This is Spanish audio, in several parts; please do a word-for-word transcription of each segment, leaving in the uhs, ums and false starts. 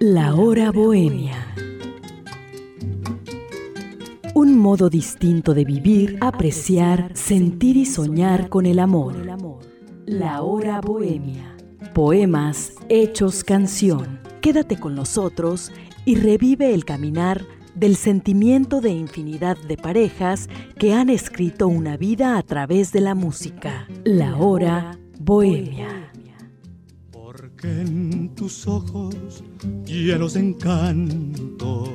La hora bohemia. Un modo distinto de vivir, apreciar, sentir y soñar con el amor. La hora bohemia. Poemas hechos canción. Quédate con nosotros y revive el caminar del sentimiento de infinidad de parejas que han escrito una vida a través de la música. La hora bohemia. Porque en tus ojos llenos de encanto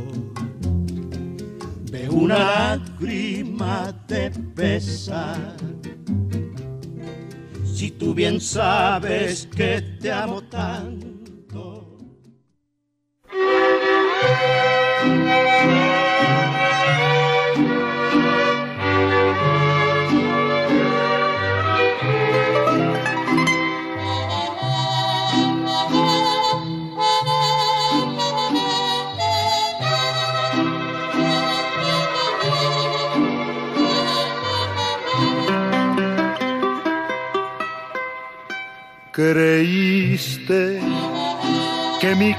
veo una lágrima de pesar. Si tú bien sabes que te amo tanto. Creíste que mi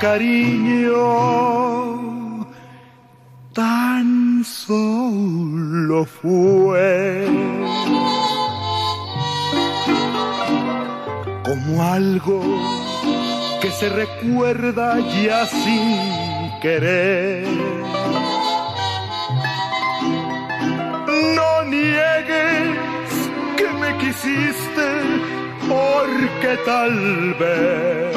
cariño tan solo fue como algo que se recuerda ya sin querer. No niegues que me quisiste, porque tal vez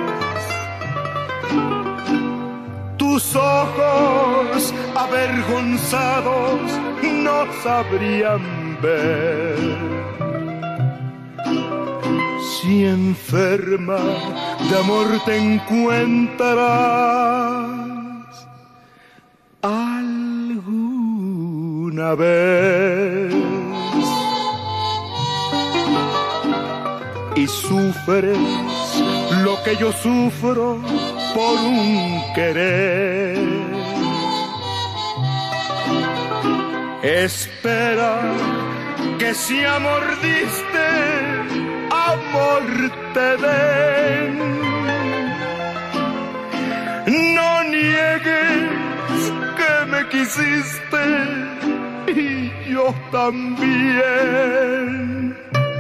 tus ojos avergonzados no sabrían ver. Si enferma de amor te encuentras alguna vez y sufres lo que yo sufro por un querer, espera que si amor diste, amor te den. No niegues que me quisiste y yo también.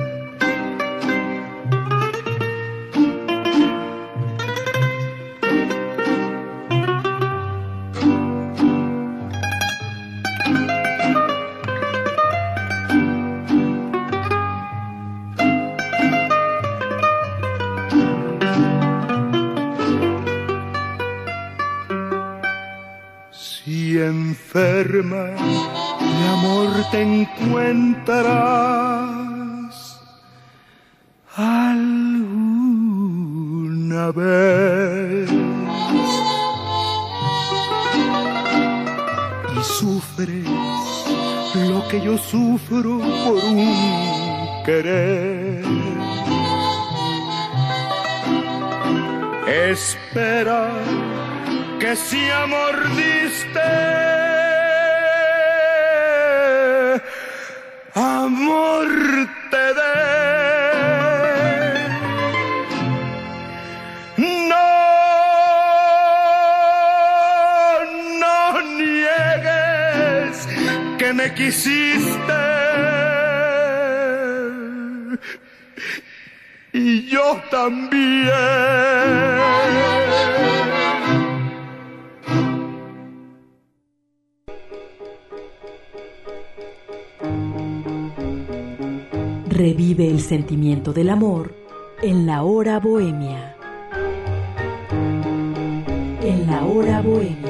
Enferma de amor te encuentras alguna vez y sufres lo que yo sufro por un querer, espera que si amor diste, amor te dé. No, no niegues que me quisiste y yo también. Revive el sentimiento del amor en la hora bohemia. En la hora bohemia.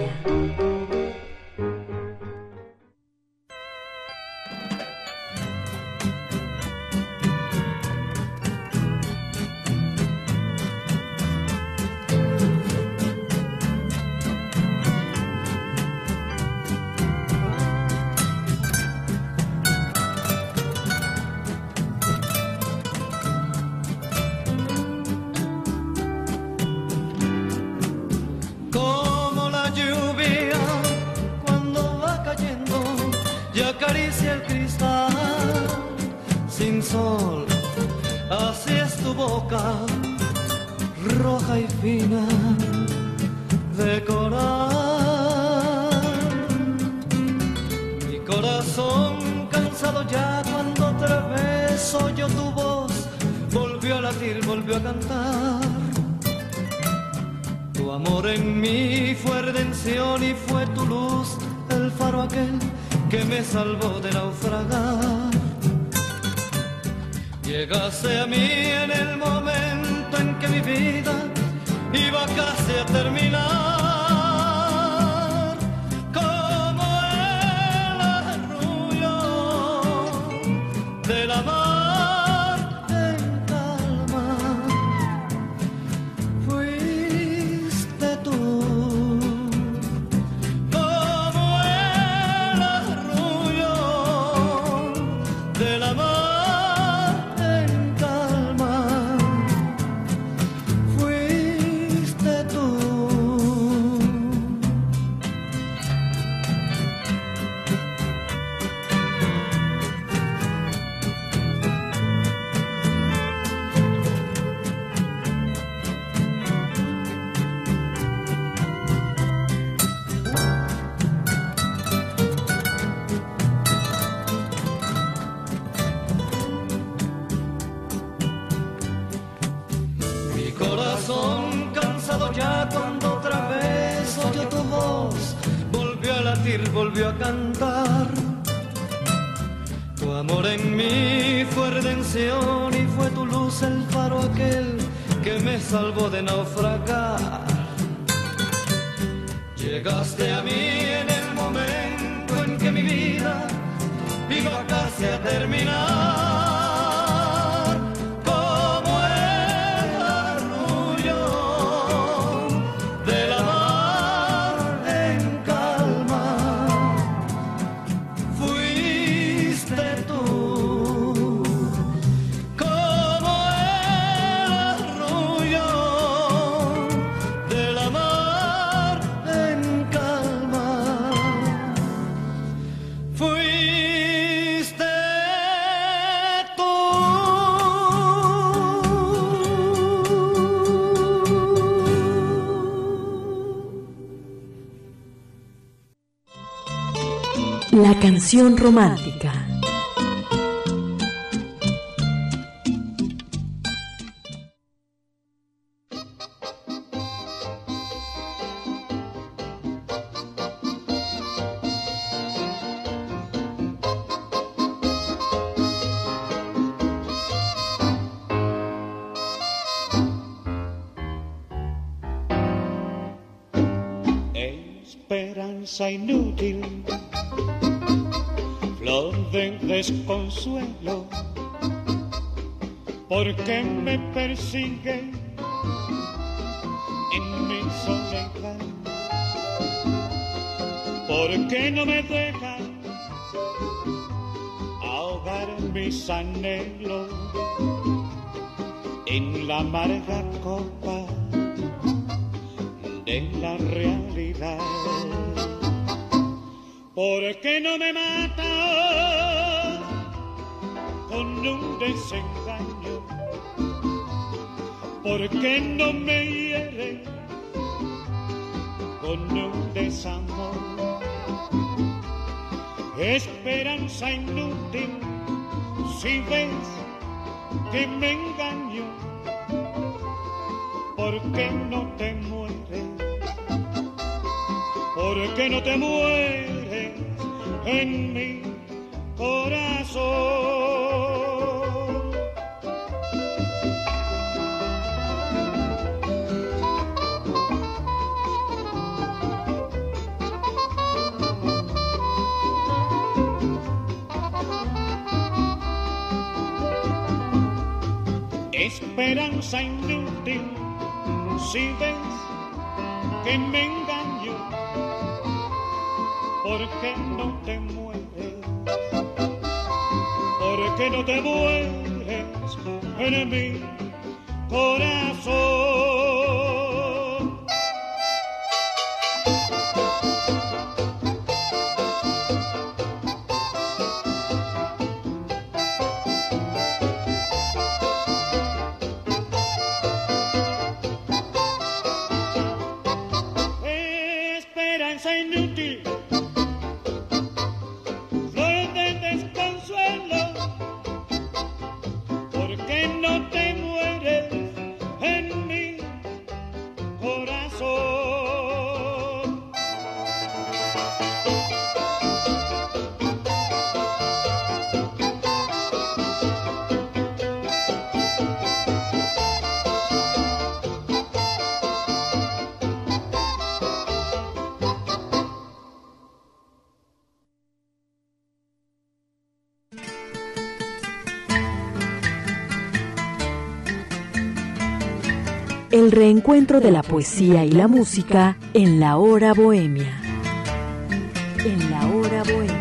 Roja y fina, decorar. Mi corazón cansado ya cuando otra vez oyó tu voz, volvió a latir, volvió a cantar. Tu amor en mí fue redención y fue tu luz, el faro aquel que me salvó de naufragar. Llegaste a mí en el momento en que mi vida iba casi a terminar, como el arrullo de la mar en calma. Fuiste tú, como el arrullo de la mar. Ya cuando otra vez oyó tu voz, volvió a latir, volvió a cantar. Tu amor en mí fue redención y fue tu luz el faro aquel que me salvó de naufragar. Llegaste a mí en el momento en que mi vida iba casi a terminar. La canción romántica. Esperanza inútil, flor de desconsuelo, ¿por qué me persigue en mi soledad? ¿Por qué no me deja ahogar mis anhelos en la amarga copa de la realidad? ¿Por qué no me mata con un desengaño? ¿Por qué no me hiere con un desamor? Esperanza inútil, si ves que me engaño, ¿por qué no te mueres? ¿Por qué no te mueres en mi corazón? Esperanza inútil, si ves que me engaño, ¿por qué no te mueres? ¿Por qué no te mueres en mi corazón? el reencuentro de la poesía y la música en la hora bohemia. En la hora bohemia.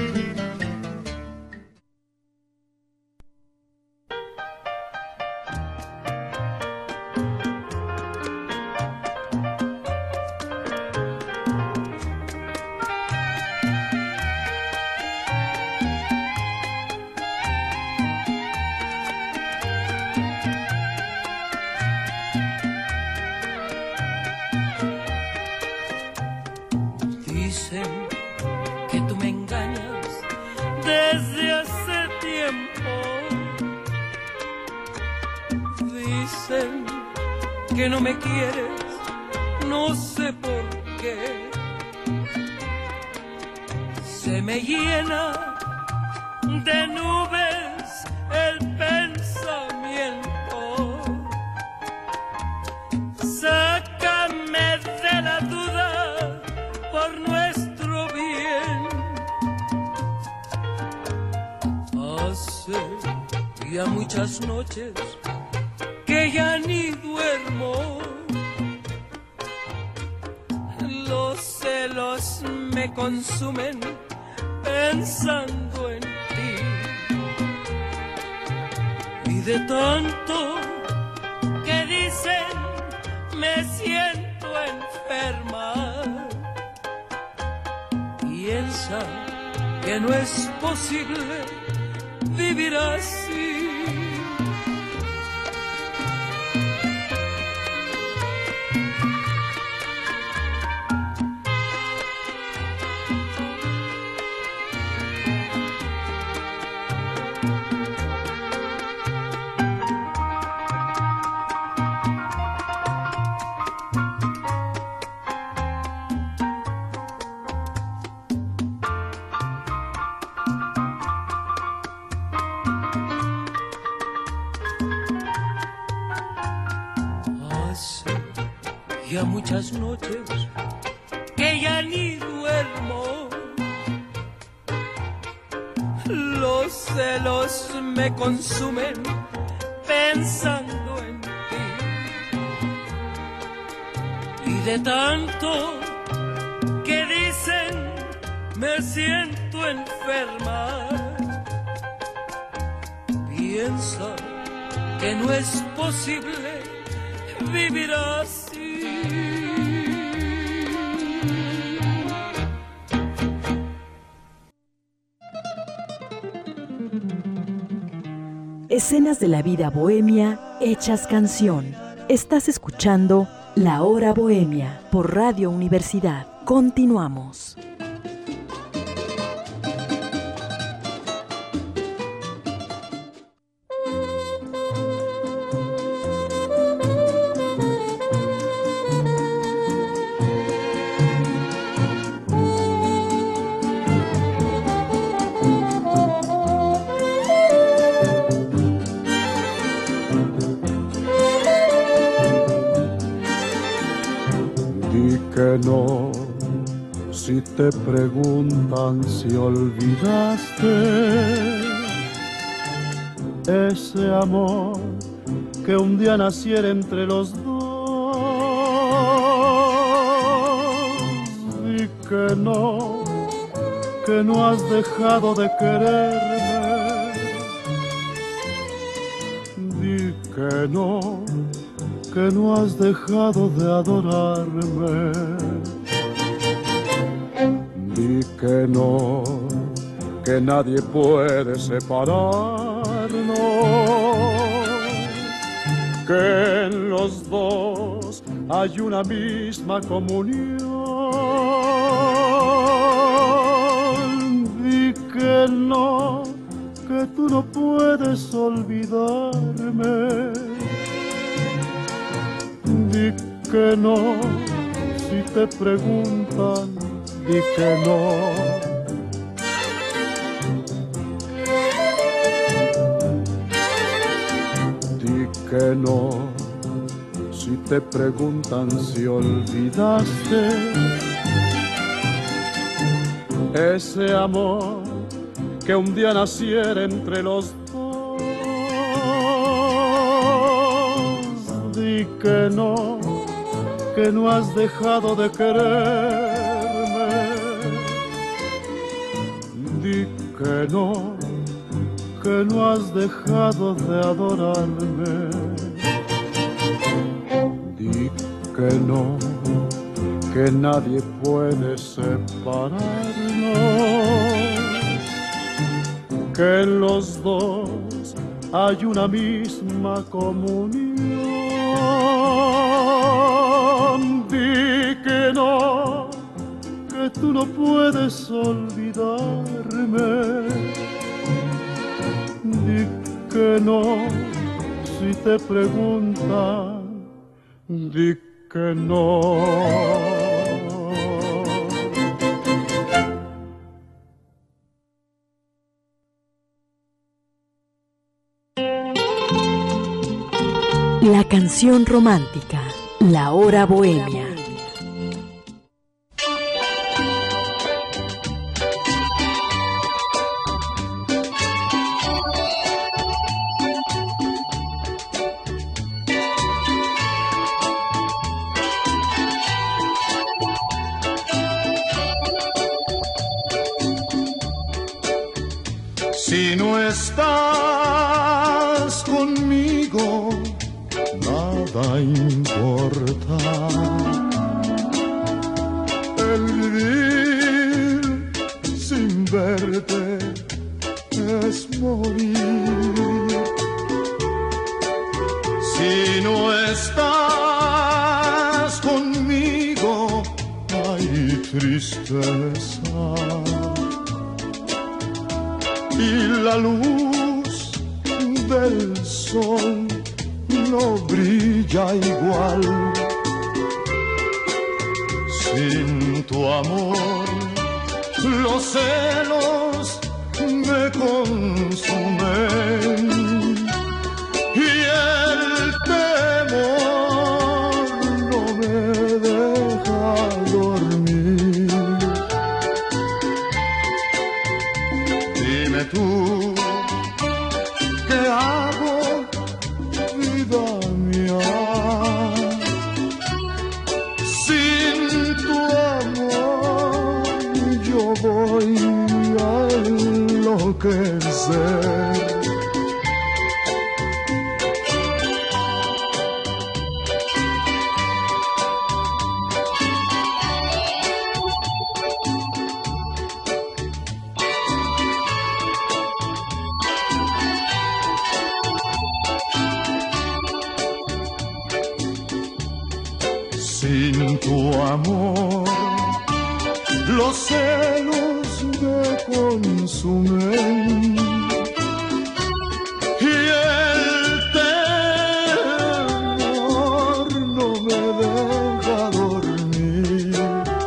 Que no me quieres, no sé por qué. Se me llena de nubes el pensamiento. Sácame de la duda por nuestro bien. Hace ya muchas noches que ya ni duermo, los celos me consumen pensando en ti, y de tanto que dicen me siento enferma. Piensa que no es posible vivir así. Ya muchas noches que ya ni duermo, los celos me consumen pensando en ti, y de tanto que dicen me siento enferma. Piensa que no es posible vivir así. Escenas de la vida bohemia hechas canción. Estás escuchando La Hora Bohemia por Radio Universidad. Continuamos. Que no, si te preguntan si olvidaste ese amor que un día naciera entre los dos, y que no, que no has dejado de quererme, di que no, que no has dejado de adorarme, di que no, que nadie puede separarnos, que en los dos hay una misma comunión, di que no, que tú no puedes olvidarme, di que no, si te preguntan, di que no. Di que no, si te preguntan si olvidaste ese amor que un día naciera entre los dos, di que no, que no has dejado de quererme. Di que no, que no has dejado de adorarme. Di que no, que nadie puede separarnos, que en los dos hay una misma comunión. Di que no, que tú no puedes olvidarme. Di que no, si te preguntan, di que no. La canción romántica, la hora bohemia. Si no estás conmigo, nada importa. El vivir sin verte es morir. Si no estás conmigo, hay tristeza. Y la luz del sol no brilla igual. Sin tu amor, los celos me consumen y el temor no me deja dormir. Dime tú, ¿qué hago, vida mía? Sin tu amor yo voy a enloquecer. Sin tu amor, los celos me consumen y el temor no me deja dormir.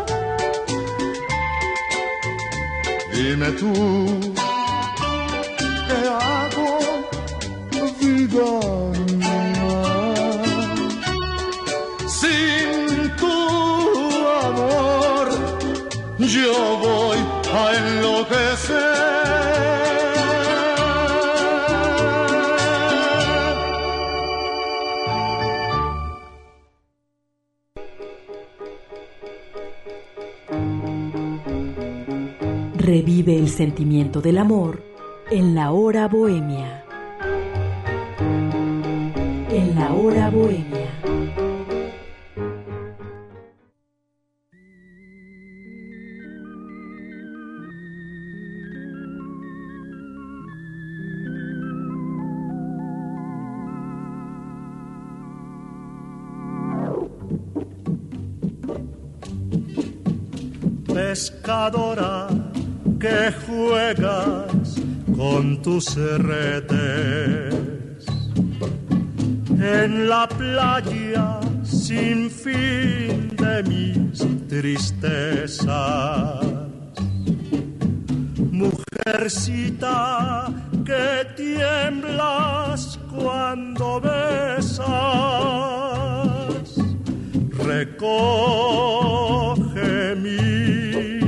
Dime tú, ¿qué hago, vida mía? Sin tu amor yo voy a enloquecer. Revive el sentimiento del amor en la hora bohemia. En la hora bohemia. Pescadora que juegas con tus redes en la playa sin fin de mis tristezas. Mujercita que tiemblas cuando besas, recoge mi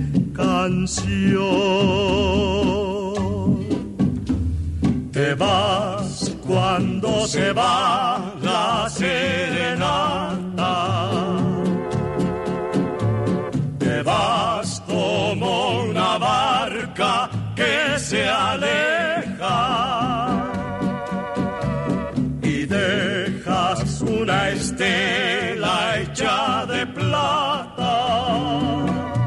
canción. Te vas cuando se va la serenata se aleja y dejas una estela hecha de plata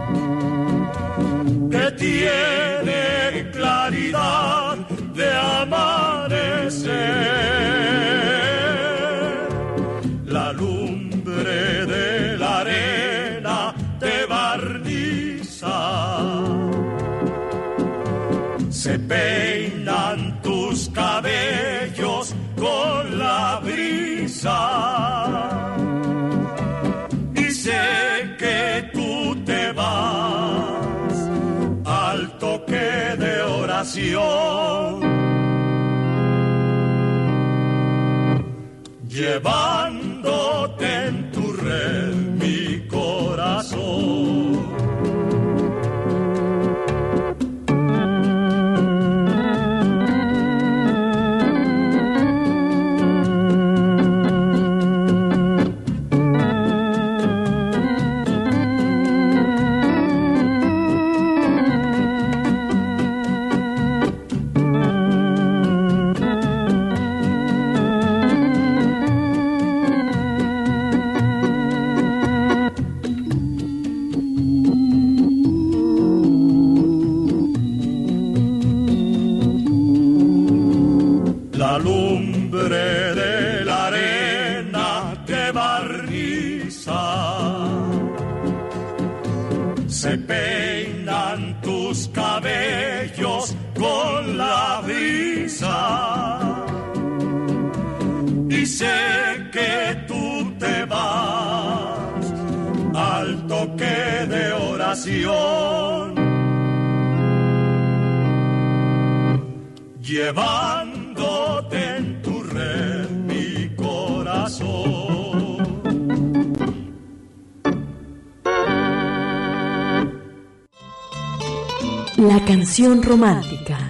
que tiene claridad de amanecer. La lumbre de la arena te barniza, se peinan tus cabellos con la brisa y sé que tú te vas al toque de oración, llevándote en tu red mi corazón. Se peinan tus cabellos con la brisa y sé que tú te vas al toque de oración, llevándote en tu red mi corazón. La canción romántica.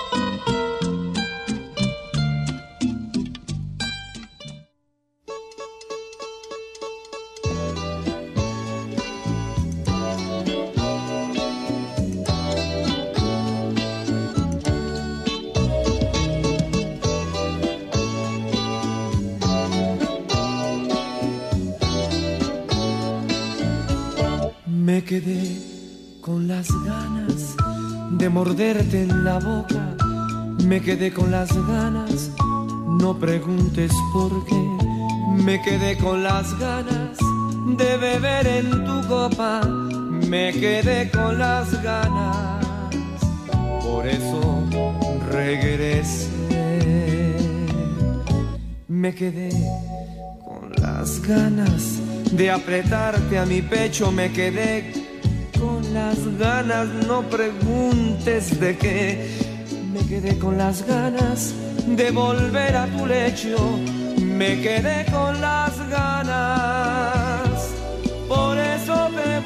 Me quedé con las ganas de morderte en la boca, me quedé con las ganas, no preguntes por qué, me quedé con las ganas de beber en tu copa, me quedé con las ganas, por eso regresé. Me quedé con las ganas de apretarte a mi pecho, me quedé con las ganas, no preguntes de qué, me quedé con las ganas de volver a tu lecho, me quedé con las ganas, por eso te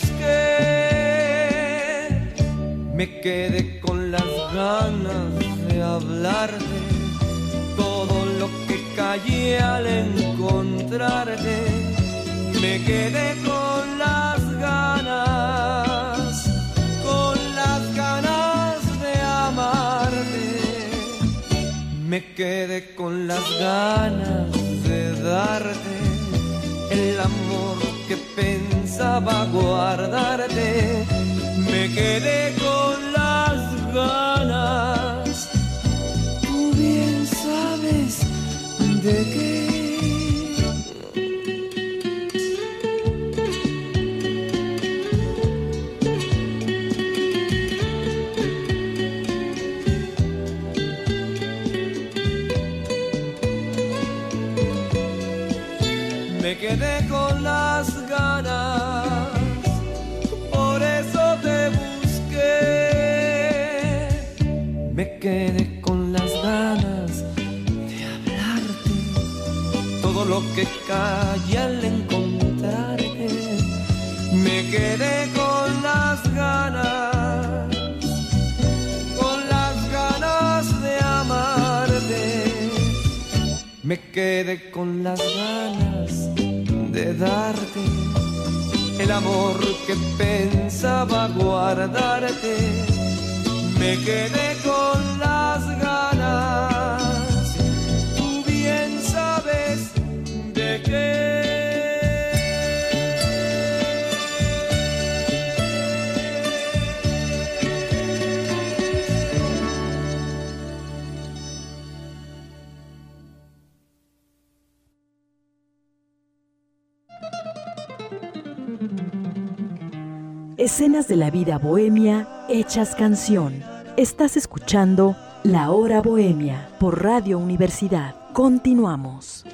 busqué, me quedé con las ganas de hablarte, todo lo que callé al encontrarte, me quedé con las ganas, con las ganas de amarte, me quedé con las ganas de darte el amor que pensaba guardarte, me quedé con las ganas, tú bien sabes de qué. Me quedé con las ganas, por eso te busqué. Me quedé con las ganas de hablarte, todo lo que callé al encontrarte. Me quedé con las ganas, con las ganas de amarte. Me quedé con las ganas de darte el amor que pensaba guardarte. me quedé con las ganas. Tú bien sabes de qué. Escenas de la vida bohemia hechas canción. Estás escuchando La Hora Bohemia por Radio Universidad. Continuamos.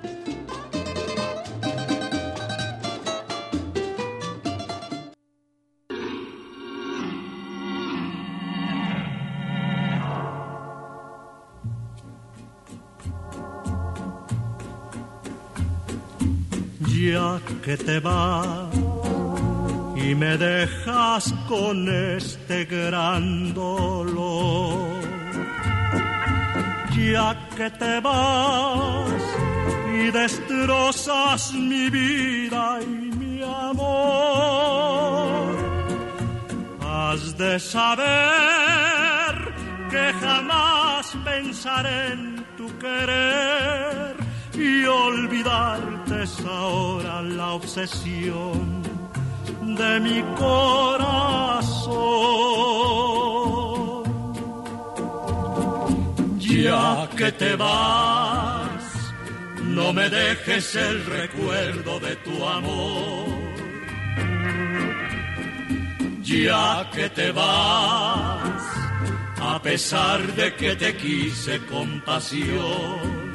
Ya que te vas y me dejas con este gran dolor, ya que te vas y destrozas mi vida y mi amor, has de saber que jamás pensaré en tu querer, y olvidarte es ahora la obsesión de mi corazón. Ya que te vas, no me dejes el recuerdo de tu amor. Ya que te vas, a pesar de que te quise con pasión,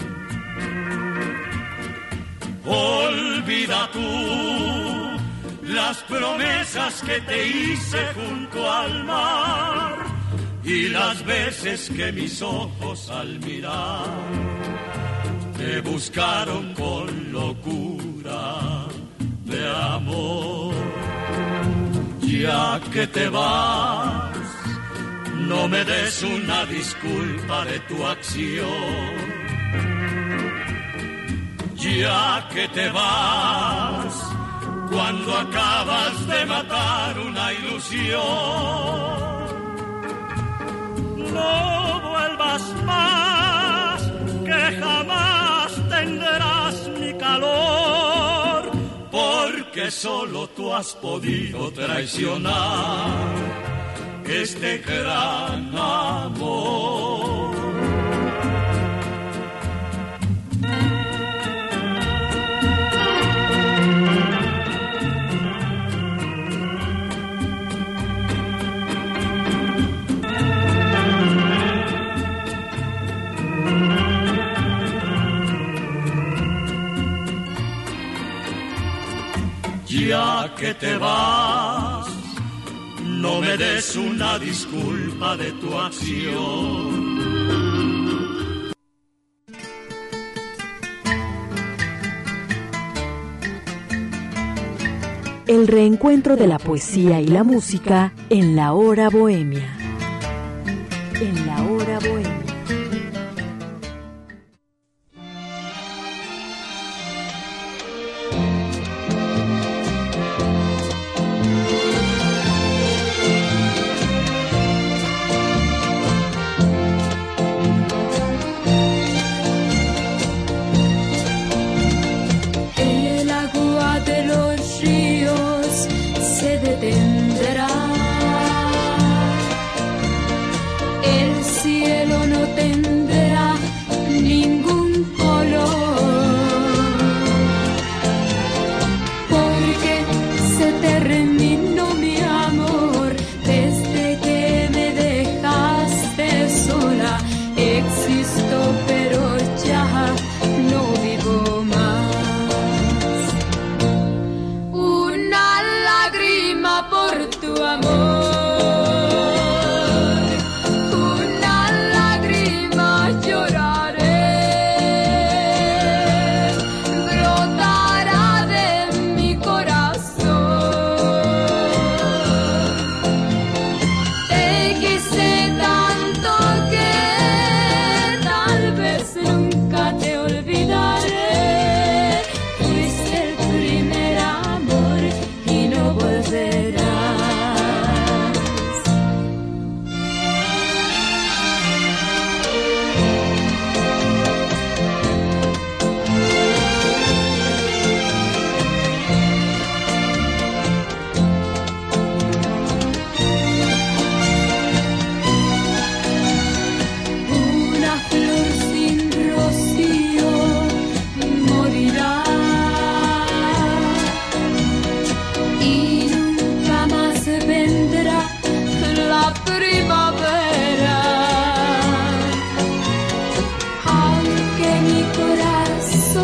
olvida tú las promesas que te hice junto al mar y las veces que mis ojos al mirar te buscaron con locura de amor. Ya que te vas, no me des una disculpa de tu acción. Ya que te vas, cuando acabas de matar una ilusión, no vuelvas más, que jamás tendrás mi calor, porque solo tú has podido traicionar este gran amor. Ya que te vas, no me des una disculpa de tu acción. El reencuentro de la poesía y la música en La Hora Bohemia. En La Hora Bohemia. El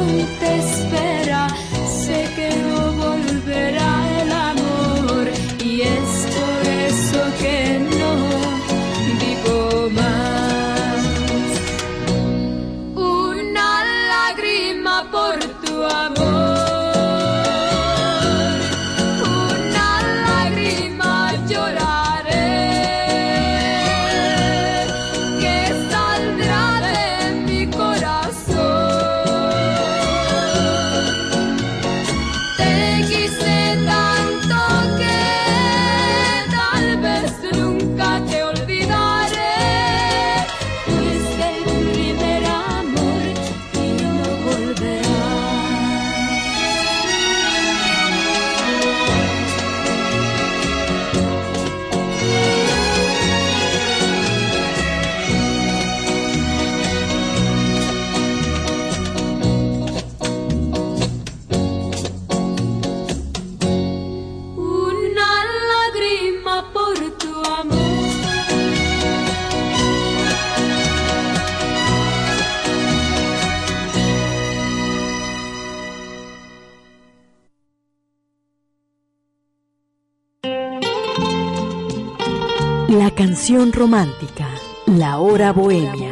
aún te espera. Sé que no volverá el amor y es por eso que no digo más. Una lágrima por tu amor. La canción romántica, la hora bohemia.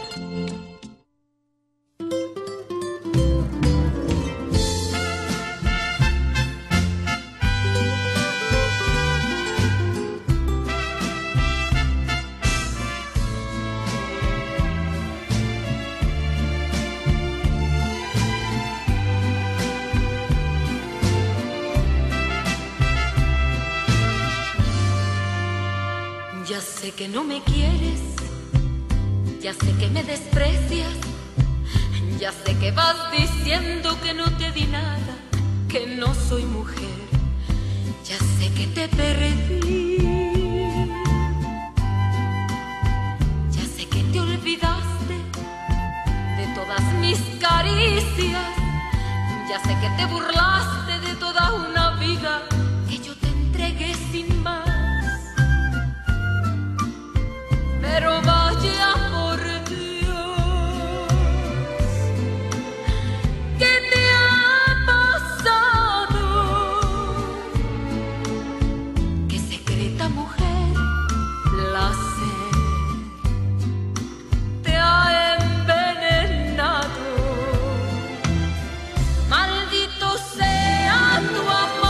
Ya sé que no me quieres, ya sé que me desprecias, ya sé que vas diciendo que no te di nada, que no soy mujer, ya sé que te perdí, ya sé que te olvidaste de todas mis caricias, ya sé que te burlaste de toda una vida que yo te entregué sin más. Pero vaya por Dios, ¿qué te ha pasado? ¿Qué secreta mujer placer te ha envenenado? Maldito sea tu amor.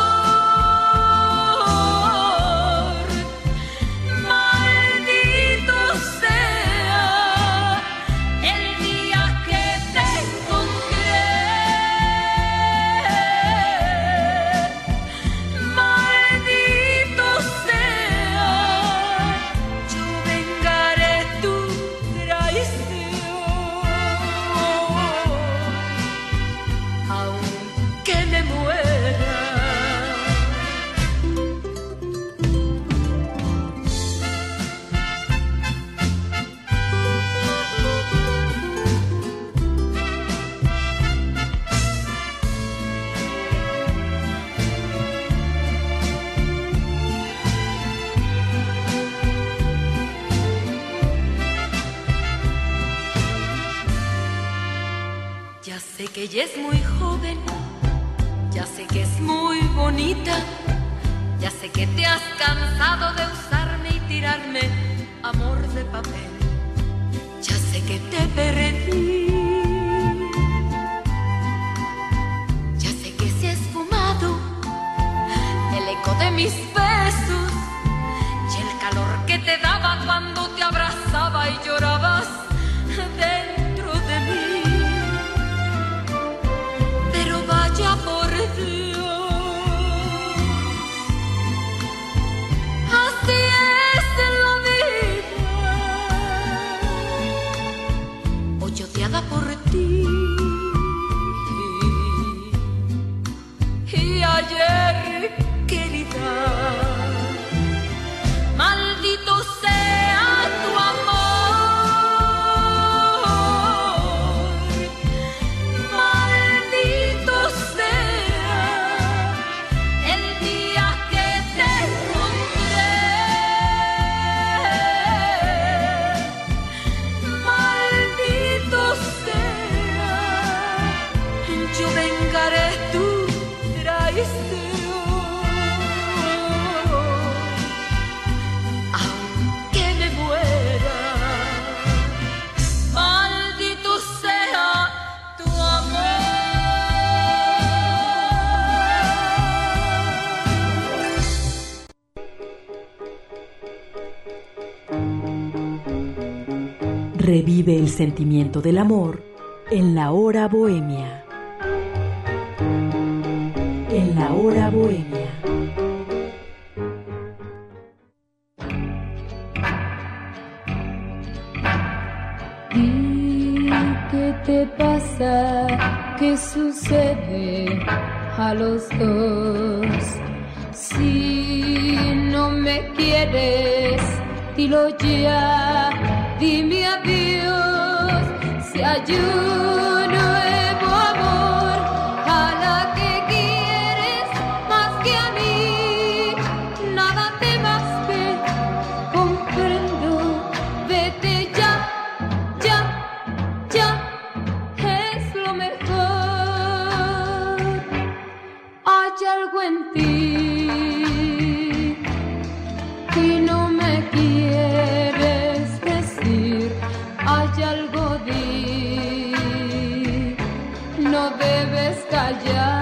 Ya sé que ella es muy joven, ya sé que es muy bonita, ya sé que te has cansado de usarme y tirarme amor de papel, ya sé que te perdí, ya sé que se ha esfumado el eco de mis besos y el calor que te daba cuando te abrazaba y llorabas dentro de mí. Vaya por Dios, así es la vida, hoy odiada por ti y ayer querida. Revive el sentimiento del amor en la hora bohemia. En la hora bohemia. ¿Y qué te pasa? ¿Qué sucede a los dos? Si no me quieres, dilo ya, dime adiós. Si hay un nuevo amor a la que quieres más que a mí, nada temas que comprendo. Vete ya, ya, ya, es lo mejor. Hay algo en ti y no me quieres decir. Hay algo de no debes callar.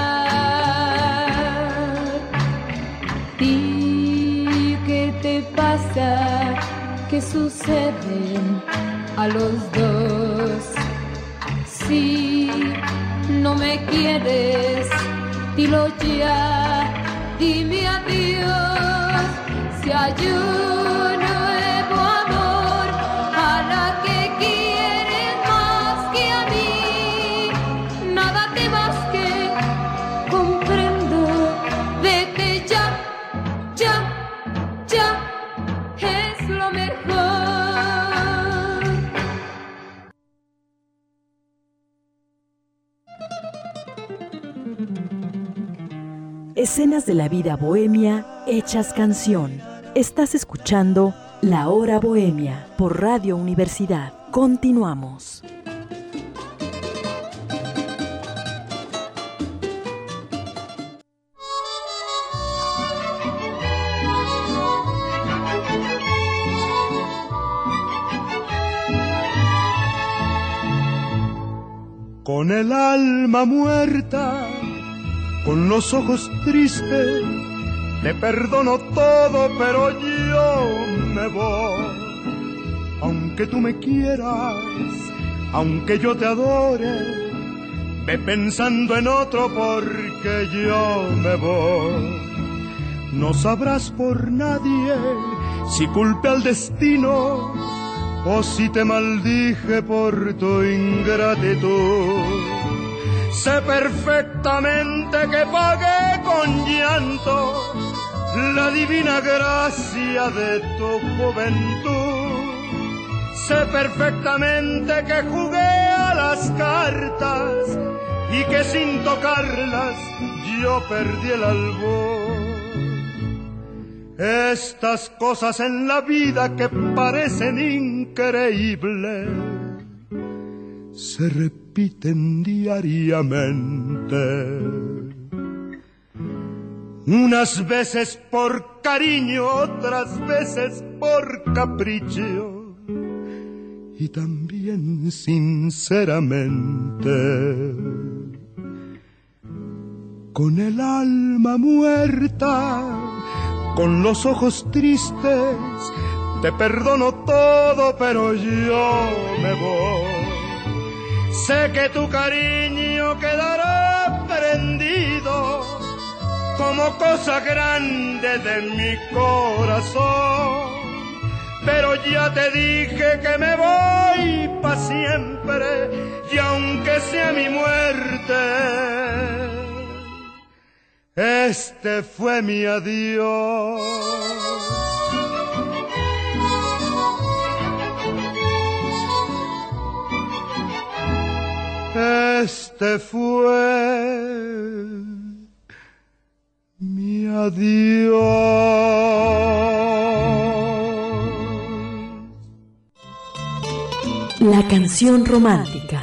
¿Y qué te pasa? ¿Qué sucede a los dos? Si no me quieres, dilo ya, dime adiós. Si hay un nuevo amor a la que quieres más que a mí, nada te más que comprendo. Vete ya, ya, ya, es lo mejor. Escenas de la vida bohemia hechas canción. Estás escuchando La Hora Bohemia por Radio Universidad. Continuamos. Con el alma muerta, con los ojos tristes, te perdono todo, pero yo me voy. Aunque tú me quieras, aunque yo te adore, ve pensando en otro porque yo me voy. No sabrás por nadie si culpe al destino o si te maldije por tu ingratitud. Sé perfectamente que pagué con llanto la divina gracia de tu juventud. Sé perfectamente que jugué a las cartas y que sin tocarlas yo perdí el albur. Estas cosas en la vida que parecen increíbles se repiten diariamente. Unas veces por cariño, otras veces por capricho y también sinceramente. Con el alma muerta, con los ojos tristes, te perdono todo, pero yo me voy. Sé que tu cariño quedará prendido como cosa grande de mi corazón, pero ya te dije que me voy pa' siempre, y aunque sea mi muerte, este fue mi adiós. Este fue mi adiós. La canción romántica.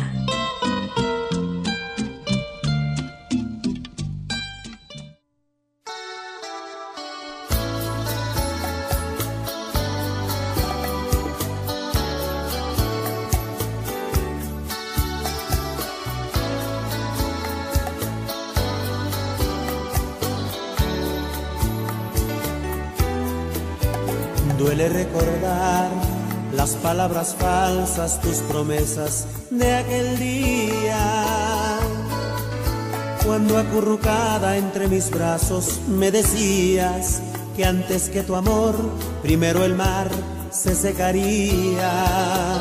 Duele recordar las palabras falsas, tus promesas de aquel día, cuando acurrucada entre mis brazos me decías que antes que tu amor, primero el mar se secaría.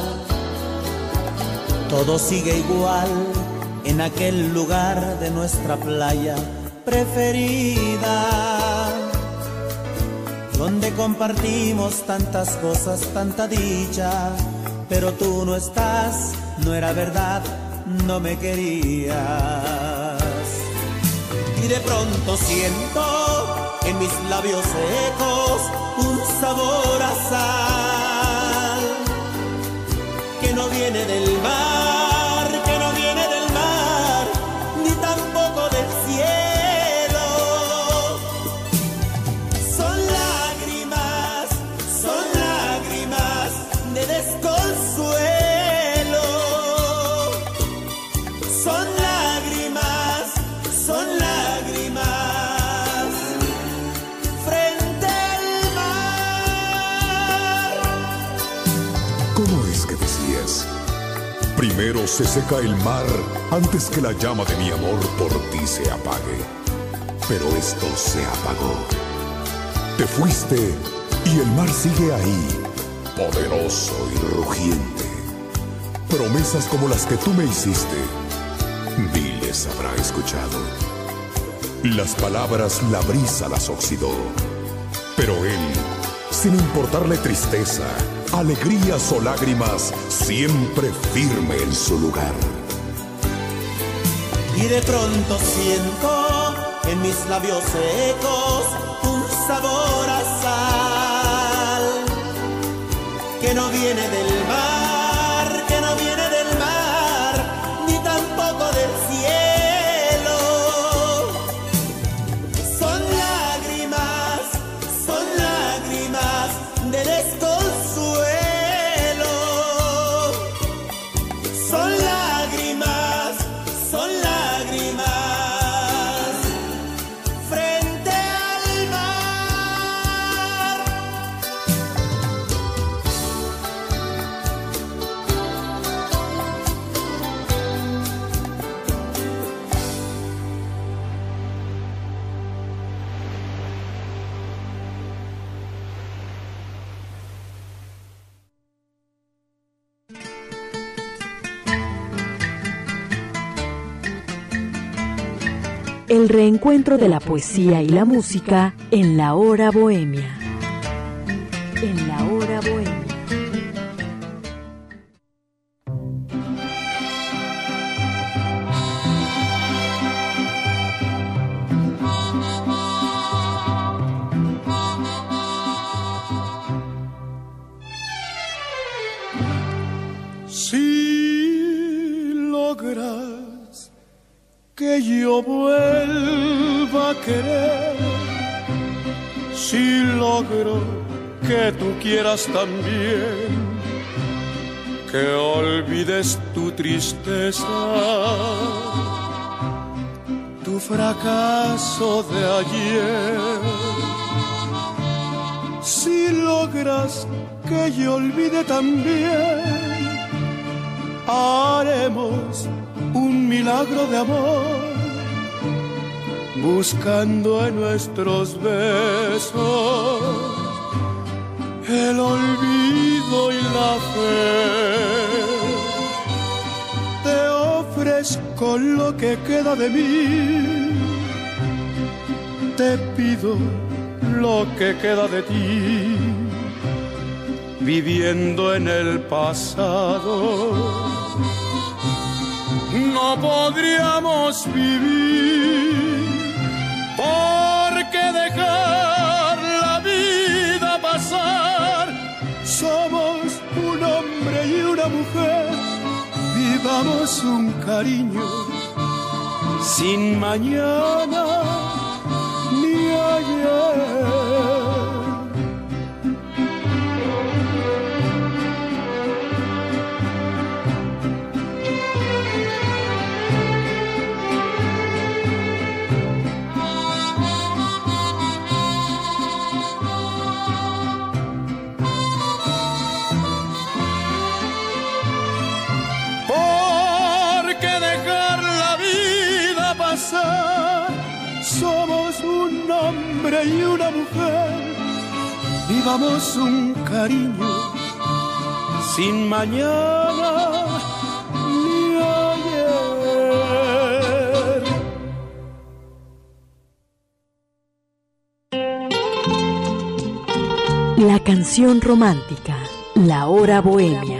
Todo sigue igual en aquel lugar de nuestra playa preferida, donde compartimos tantas cosas, tanta dicha, pero tú no estás, no era verdad, no me querías. Y de pronto siento en mis labios secos un sabor a sal, que no viene del mar, que no viene del mar, ni tampoco del cielo. Son lágrimas, son lágrimas de desconsuelo. Son lágrimas, son lágrimas frente al mar. ¿Cómo es que decías? Primero se seca el mar antes que la llama de mi amor por ti se apague. Pero esto se apagó. Te fuiste y el mar sigue ahí, poderoso y rugiente. Promesas como las que tú me hiciste, viles habrá escuchado. Las palabras la brisa las oxidó, pero él, sin importarle tristeza, alegrías o lágrimas, siempre firme en su lugar. Y de pronto siento en mis labios secos un sabor a sal, que no viene del mar, que no viene del mar, ni tampoco del cielo. Son lágrimas, son lágrimas de desconsuelo. Son lágrimas, son lágrimas frente al mar. El reencuentro de la poesía y la música en la hora bohemia. En la hora bohemia. Si logras que yo vuelva a querer, si logro que tú quieras también, que olvides tu tristeza, tu fracaso de ayer, si logras que yo olvide también, haremos un milagro de amor, buscando en nuestros besos el olvido y la fe. Te ofrezco lo que queda de mí, te pido lo que queda de ti, viviendo en el pasado. No podríamos vivir, porque dejar la vida pasar. Somos un hombre y una mujer, vivamos un cariño sin mañana ni ayer. casa, somos un hombre y una mujer, vivamos un cariño sin mañana ni ayer. La canción romántica, la hora bohemia.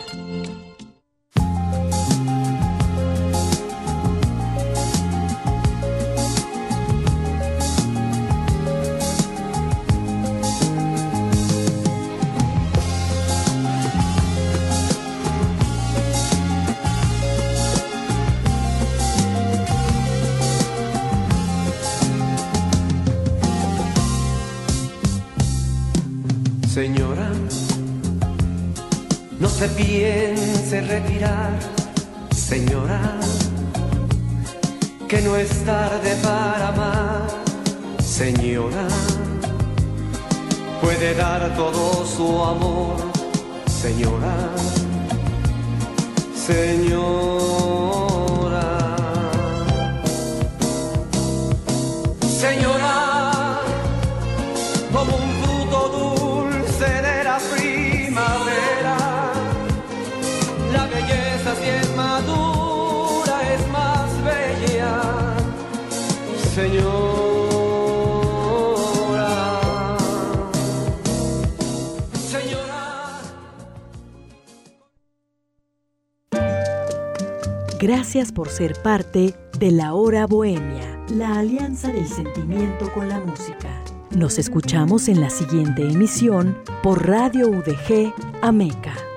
Señora, no se piense retirar, señora, que no es tarde para amar, señora, puede dar todo su amor, señora, señora, señora, como un fruto dulce de la primavera, la belleza si es madura es más bella, señora, señora. Gracias por ser parte de La Hora Bohemia, la alianza del sentimiento con la música. Nos escuchamos en la siguiente emisión por Radio U D G Ameca.